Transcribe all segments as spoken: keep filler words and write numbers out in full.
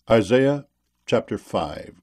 Isaiah chapter five.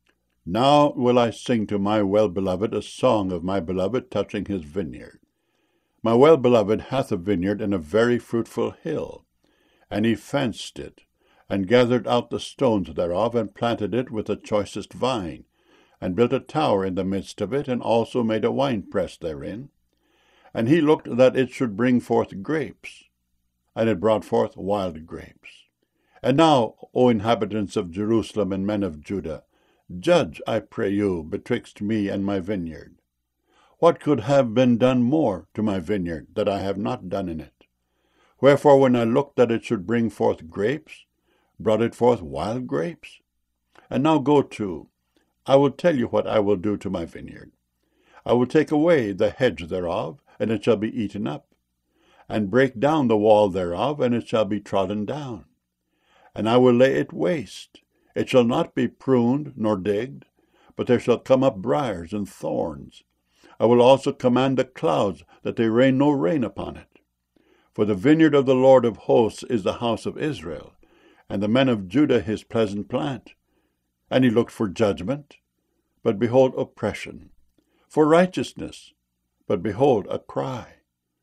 Now will I sing to my well-beloved a song of my beloved touching his vineyard. My well-beloved hath a vineyard in a very fruitful hill, and he fenced it, and gathered out the stones thereof, and planted it with the choicest vine, and built a tower in the midst of it, and also made a winepress therein. And he looked that it should bring forth grapes, and it brought forth wild grapes. And now, O inhabitants of Jerusalem and men of Judah, judge, I pray you, betwixt me and my vineyard. What could have been done more to my vineyard that I have not done in it? Wherefore, when I looked that it should bring forth grapes, brought it forth wild grapes? And now go to, I will tell you what I will do to my vineyard. I will take away the hedge thereof, and it shall be eaten up, and break down the wall thereof, and it shall be trodden down. And I will lay it waste. It shall not be pruned nor digged, but there shall come up briars and thorns. I will also command the clouds, that they rain no rain upon it. For the vineyard of the Lord of hosts is the house of Israel, and the men of Judah his pleasant plant. And he looked for judgment, but behold oppression, for righteousness, but behold a cry.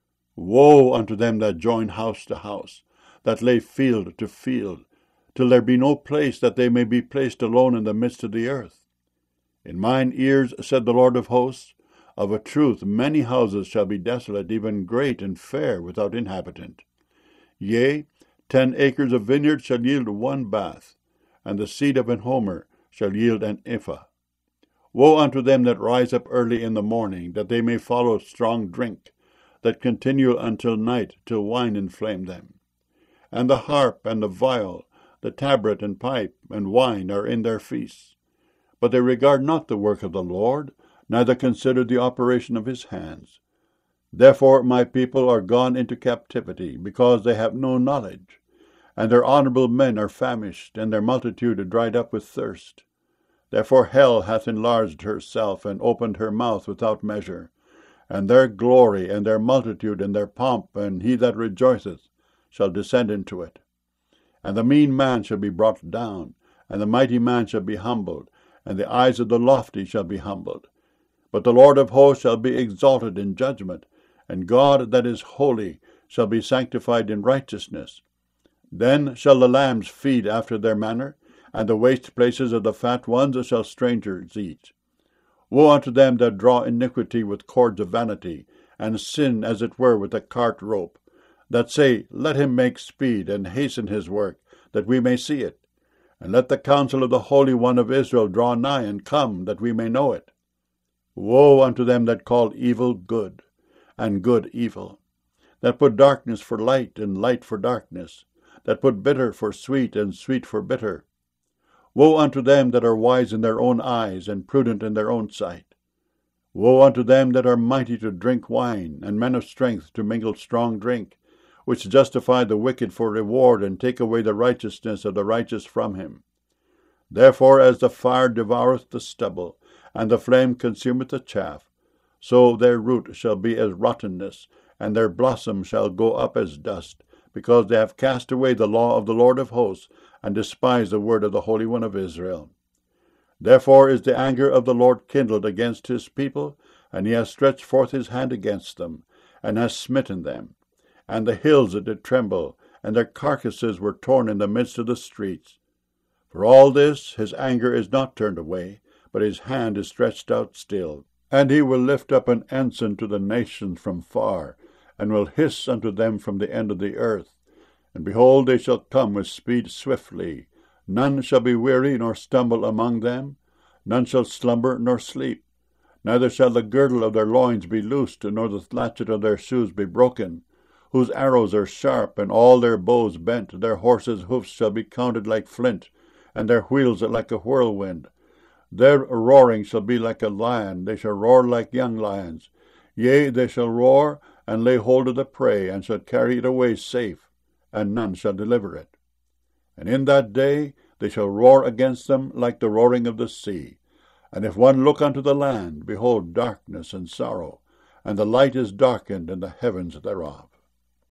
Woe unto them that join house to house, that lay field to field, till there be no place that they may be placed alone in the midst of the earth. In mine ears, said the Lord of hosts, of a truth many houses shall be desolate, even great and fair, without inhabitant. Yea, ten acres of vineyard shall yield one bath, and the seed of an homer shall yield an ephah. Woe unto them that rise up early in the morning, that they may follow strong drink, that continue until night, till wine inflame them. And the harp and the viol, the tabret and pipe and wine are in their feasts. But they regard not the work of the Lord, neither consider the operation of his hands. Therefore my people are gone into captivity, because they have no knowledge. And their honorable men are famished, and their multitude dried up with thirst. Therefore hell hath enlarged herself, and opened her mouth without measure. And their glory, and their multitude, and their pomp, and he that rejoiceth, shall descend into it. And the mean man shall be brought down, and the mighty man shall be humbled, and the eyes of the lofty shall be humbled. But the Lord of hosts shall be exalted in judgment, and God that is holy shall be sanctified in righteousness. Then shall the lambs feed after their manner, and the waste places of the fat ones shall strangers eat. Woe unto them that draw iniquity with cords of vanity, and sin as it were with a cart rope, that say, Let him make speed, and hasten his work, that we may see it. And let the counsel of the Holy One of Israel draw nigh, and come, that we may know it. Woe unto them that call evil good, and good evil, that put darkness for light, and light for darkness, that put bitter for sweet, and sweet for bitter. Woe unto them that are wise in their own eyes, and prudent in their own sight. Woe unto them that are mighty to drink wine, and men of strength to mingle strong drink, which justify the wicked for reward, and take away the righteousness of the righteous from him. Therefore as the fire devoureth the stubble, and the flame consumeth the chaff, so their root shall be as rottenness, and their blossom shall go up as dust, because they have cast away the law of the Lord of hosts, and despised the word of the Holy One of Israel. Therefore is the anger of the Lord kindled against his people, and he has stretched forth his hand against them, and has smitten them. And the hills did tremble, and their carcasses were torn in the midst of the streets. For all this his anger is not turned away, but his hand is stretched out still. And he will lift up an ensign to the nations from far, and will hiss unto them from the end of the earth. And behold, they shall come with speed swiftly. None shall be weary nor stumble among them. None shall slumber nor sleep. Neither shall the girdle of their loins be loosed, nor the latchet of their shoes be broken. Whose arrows are sharp, and all their bows bent. Their horses' hoofs shall be counted like flint, and their wheels like a whirlwind. Their roaring shall be like a lion, they shall roar like young lions. Yea, they shall roar, and lay hold of the prey, and shall carry it away safe, and none shall deliver it. And in that day they shall roar against them like the roaring of the sea. And if one look unto the land, behold darkness and sorrow, and the light is darkened in the heavens thereof.